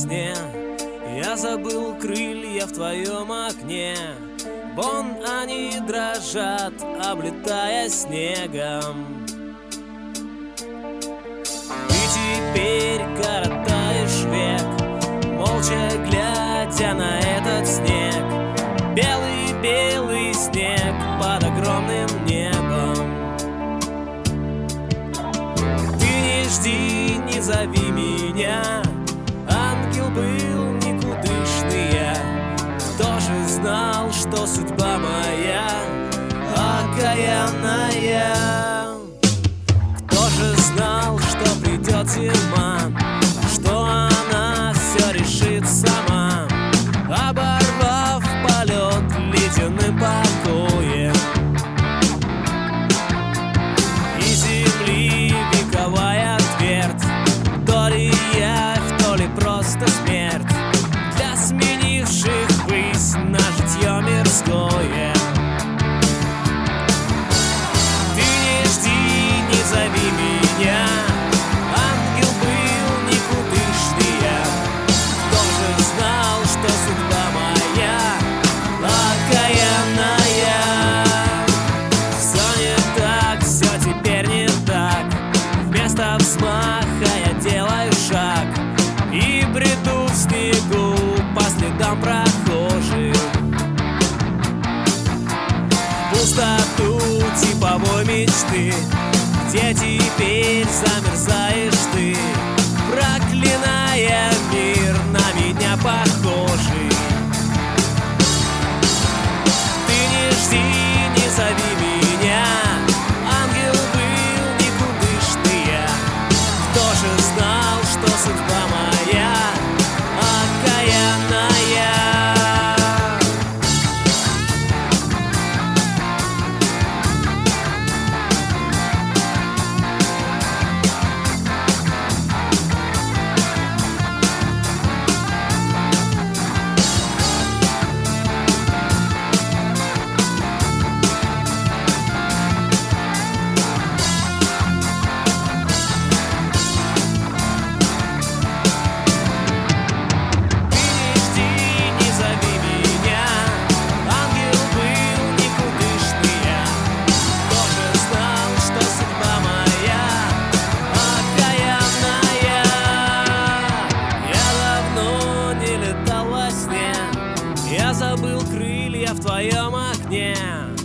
сне. Я забыл крылья в твоем окне. Вон они дрожат, облетая снегом. Ты теперь коротаешь век, молча глядя на этот снег. Белый-белый снег под огромным небом. Ты не жди, не зови меня, ангел был никудышный я. Кто же знал, что судьба моя окаянная? Кто же знал, что придет зима, что она все решит сама, оборвав полет ледяным покоем. И земли вековая твердь, то ли явь, то ли просто смерть для сменивших высь на житье мирское. Ты не жди, не зови меня, ангел был никудышный я. Кто же знал, что судьба моя окаянная? Все не так, все теперь не так. Вместо взмаха я делаю шаг и бреду в снегу по следам прохожих. В пустоту типовой мечты, где теперь замерзаешь ты, проклиная мир на меня похожий. Ты не жди, не зови меня, ангел был никудышный я. Кто же знал, что судьба моя окаянная? Я забыл крылья в твоем окне.